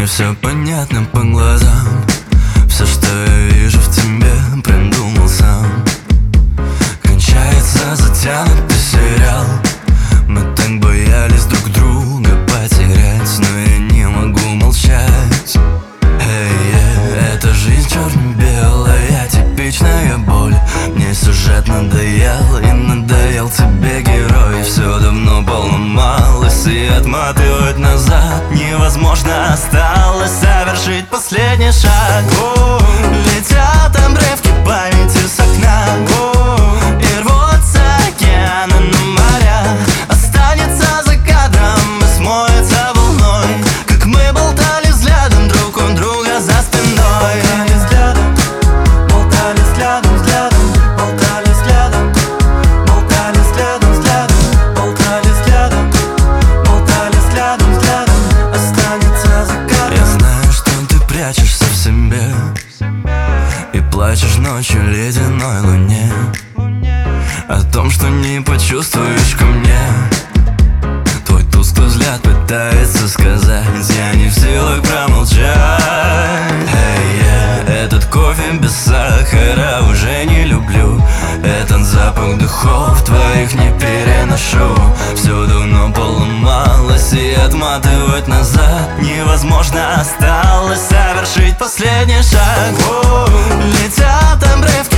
Мне все понятно по глазам. Все, что я вижу в тебе, придумал сам. Кончается затянутый сериал. Мы так боялись друг друга потерять, но я не могу молчать. Это жизнь черно-белая, типичная боль. Мне сюжет надоел, и надоел тебе герой. Все давно поломалось, и отматывать назад невозможно. Осталось совершить последний шаг. Летят обрывки памяти с окна, и рвутся океаны на моря. Останется за кадром и смоется волной, как мы болтали взглядом друг у друга за спиной. Болтали взглядом, взглядом, болтали взглядом, болтали взглядом, взглядом, болтали взглядом, болтали взглядом, взглядом. Останется за кадром. Я знаю, что ты прячешься в себе и плачешь ночью ледяной луне о том, что не почувствуешь ко мне. Твой тусклый взгляд пытается сказать: я не в силах промолчать. Этот кофе без сахара уже не люблю. Этот запах духов твоих не переношу. Все давно поломалось, и отматывать назад невозможно. Осталось совершить последний шаг. Летят обрывки